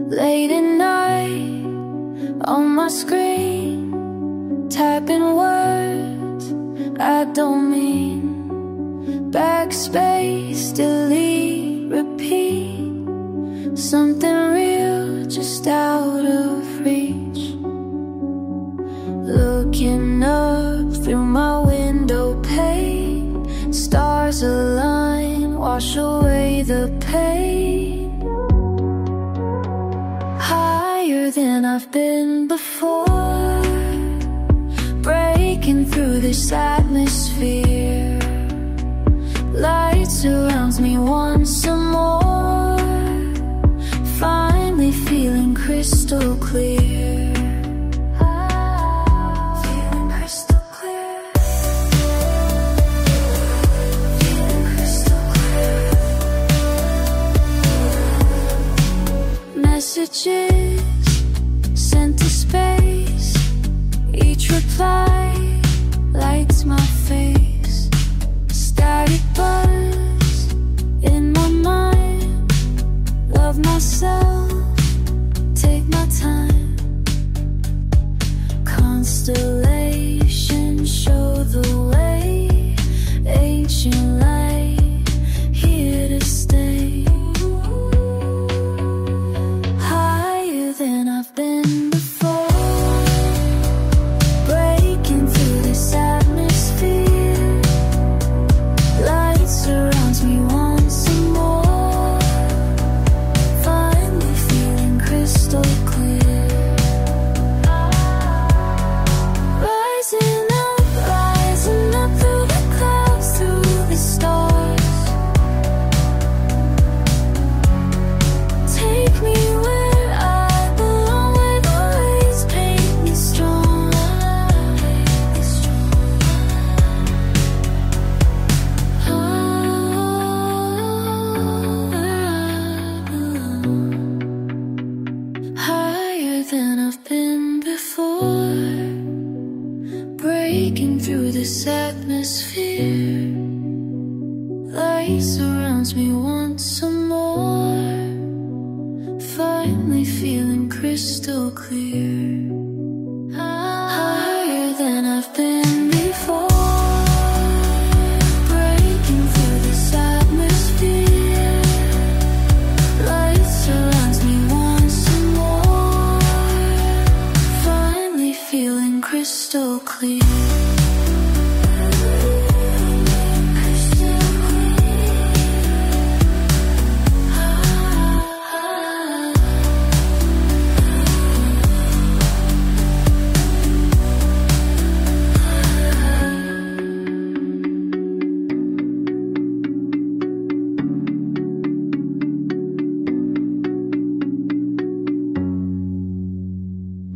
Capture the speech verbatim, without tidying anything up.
Late at night on my screen, typing words I don't mean. Backspace, delete, repeat. Something real just out of reach. Looking up through my window pane, stars align, wash away the pain. Higher than I've been before, breaking through this atmosphere. Light surrounds me once more, finally feeling crystal clear. Feeling crystal clear. Feeling crystal clear. Messages sent to space, each reply lights my face. Static buzz in my mind, love myself, take my time. Constellations show the way, ancient light here to stay. Higher than I've been before, breaking through this atmosphere. Light surrounds me once more, finally feeling crystal clear. Rising up, rising up through the clouds, through the stars. Take me where I belong, where the waves paint me strong. Higher than I've been before, breaking through this atmosphere. Light surrounds me once more, finally feeling crystal clear.